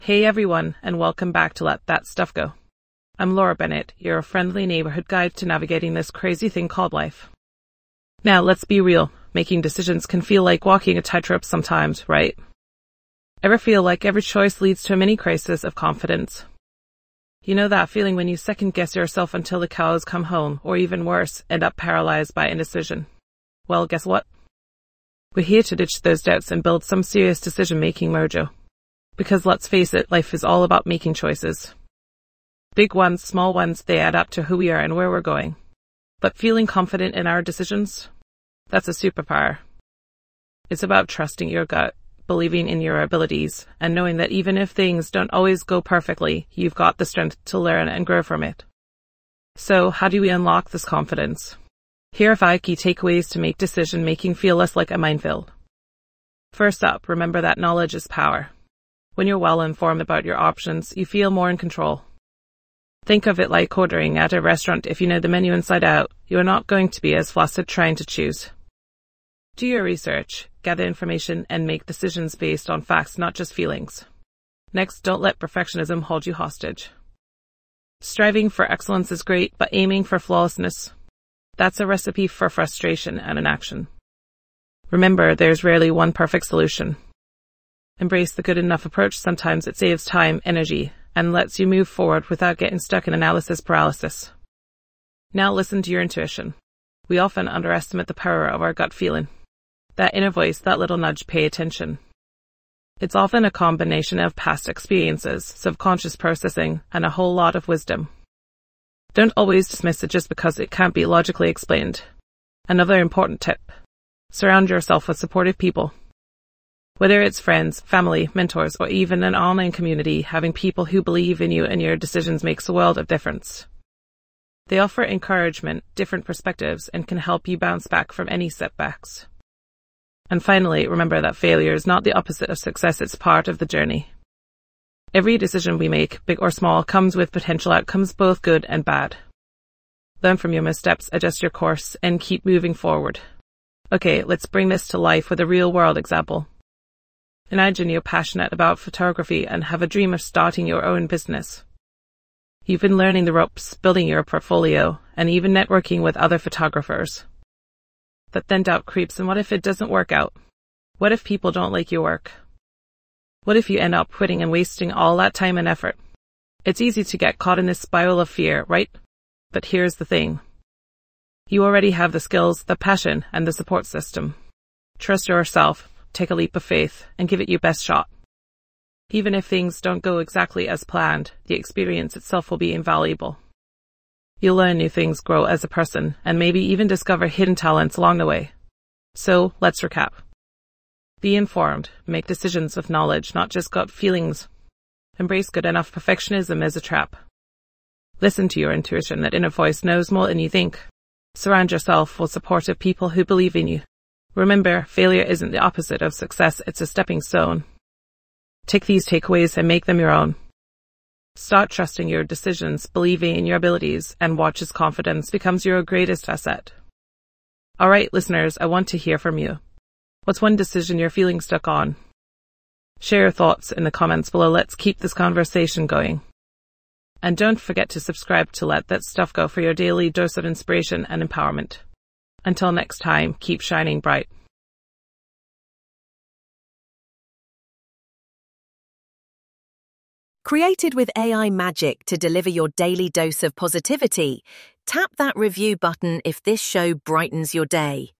Hey everyone, and welcome back to Let That Stuff Go. I'm Laura Bennett, your friendly neighborhood guide to navigating this crazy thing called life. Now, let's be real. Making decisions can feel like walking a tightrope sometimes, right? Ever feel like every choice leads to a mini crisis of confidence? You know that feeling when you second guess yourself until the cows come home, or even worse, end up paralyzed by indecision? Well, guess what? We're here to ditch those doubts and build some serious decision-making mojo. Because let's face it, life is all about making choices. Big ones, small ones, they add up to who we are and where we're going. But feeling confident in our decisions? That's a superpower. It's about trusting your gut, believing in your abilities, and knowing that even if things don't always go perfectly, you've got the strength to learn and grow from it. So, how do we unlock this confidence? Here are 5 key takeaways to make decision-making feel less like a minefield. First up, remember that knowledge is power. When you're well informed about your options, you feel more in control. Think of it like ordering at a restaurant. If you know the menu inside out, you're not going to be as flustered trying to choose. Do your research, gather information, and make decisions based on facts, not just feelings. Next, don't let perfectionism hold you hostage. Striving for excellence is great, but aiming for flawlessness, that's a recipe for frustration and inaction. Remember, there's rarely one perfect solution. Embrace the good enough approach. Sometimes it saves time, energy, and lets you move forward without getting stuck in analysis paralysis. Now listen to your intuition. We often underestimate the power of our gut feeling. That inner voice, that little nudge, pay attention. It's often a combination of past experiences, subconscious processing, and a whole lot of wisdom. Don't always dismiss it just because it can't be logically explained. Another important tip: surround yourself with supportive people. Whether it's friends, family, mentors, or even an online community, having people who believe in you and your decisions makes a world of difference. They offer encouragement, different perspectives, and can help you bounce back from any setbacks. And finally, remember that failure is not the opposite of success, it's part of the journey. Every decision we make, big or small, comes with potential outcomes, both good and bad. Learn from your missteps, adjust your course, and keep moving forward. Okay, let's bring this to life with a real-world example. Imagine you're passionate about photography and have a dream of starting your own business. You've been learning the ropes, building your portfolio, and even networking with other photographers. But then doubt creeps, and what if it doesn't work out? What if people don't like your work? What if you end up quitting and wasting all that time and effort? It's easy to get caught in this spiral of fear, right? But here's the thing. You already have the skills, the passion, and the support system. Trust yourself. Take a leap of faith and give it your best shot. Even if things don't go exactly as planned, the experience itself will be invaluable. You'll learn new things, grow as a person, and maybe even discover hidden talents along the way. So, let's recap. Be informed. Make decisions with knowledge, not just gut feelings. Embrace good enough. Perfectionism is a trap. Listen to your intuition. That inner voice knows more than you think. Surround yourself with supportive people who believe in you. Remember, failure isn't the opposite of success, it's a stepping stone. Take these takeaways and make them your own. Start trusting your decisions, believing in your abilities, and watch as confidence becomes your greatest asset. Alright, listeners, I want to hear from you. What's one decision you're feeling stuck on? Share your thoughts in the comments below. Let's keep this conversation going. And don't forget to subscribe to Let That Stuff Go for your daily dose of inspiration and empowerment. Until next time, keep shining bright. Created with AI magic to deliver your daily dose of positivity, tap that review button if this show brightens your day.